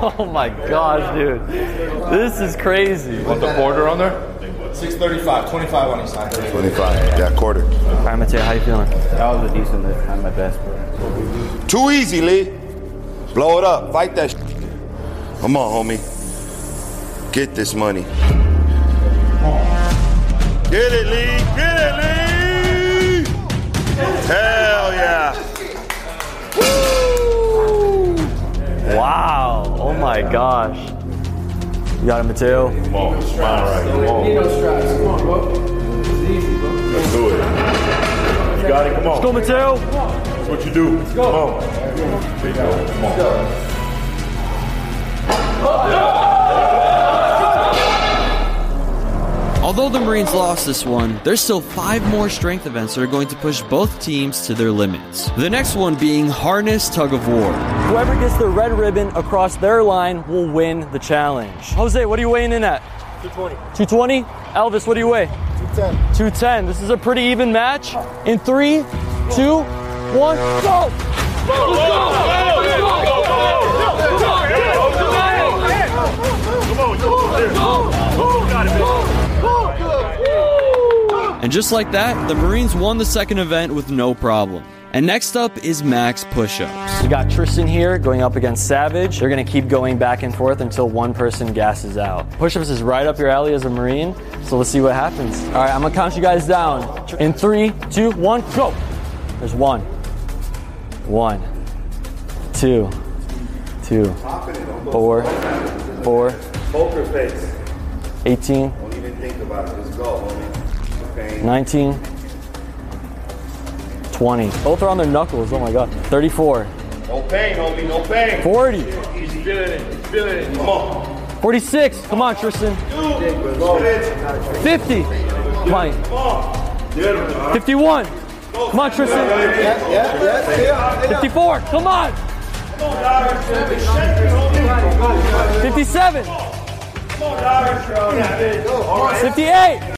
Oh my gosh, dude. This is crazy. Want the quarter on there? 635, 25 on each side. 25. Yeah, quarter. All right, Mateo, how you feeling? That was a decent lift. Not my best, bro. Too easy, Lee. Blow it up. Fight that shit. Come on, homie. Get this money. Get it, Lee. Get it, Lee. Hell yeah. Woo! Wow. Oh my gosh. You got it, Mateo? Come on, smile right. Come on. Let's do it. You got it. Come on. Let's go, Mateo. That's what you do. Let's go. Come on. There you go. Come on. Although the Marines lost this one, there's still 5 more strength events that are going to push both teams to their limits. The next one being Harness Tug of War. Whoever gets the red ribbon across their line will win the challenge. Jose, what are you weighing in at? 220. 220? Elvis, what do you weigh? 210. 210. This is a pretty even match. In 3, 2, 1, go! And just like that, the Marines won the second event with no problem. And next up is max push-ups. We got Tristan here going up against Savage. They're going to keep going back and forth until one person gasses out. Push-ups is right up your alley as a Marine, so let's see what happens. All right, I'm going to count you guys down. In 3, 2, 1, go! There's 1. 1, 2, 2, 4, 4, Poker face. 18, Don't even think about it. Let's go, homie. 19, 20. Both are on their knuckles. Oh my god. 34. No pain, homie. No pain. 40. He's feeling it. He's feeling it. Come on. 46. Come on, Tristan. 50. Come on. 51. Come on, Tristan. 54. Come on. 57. 58.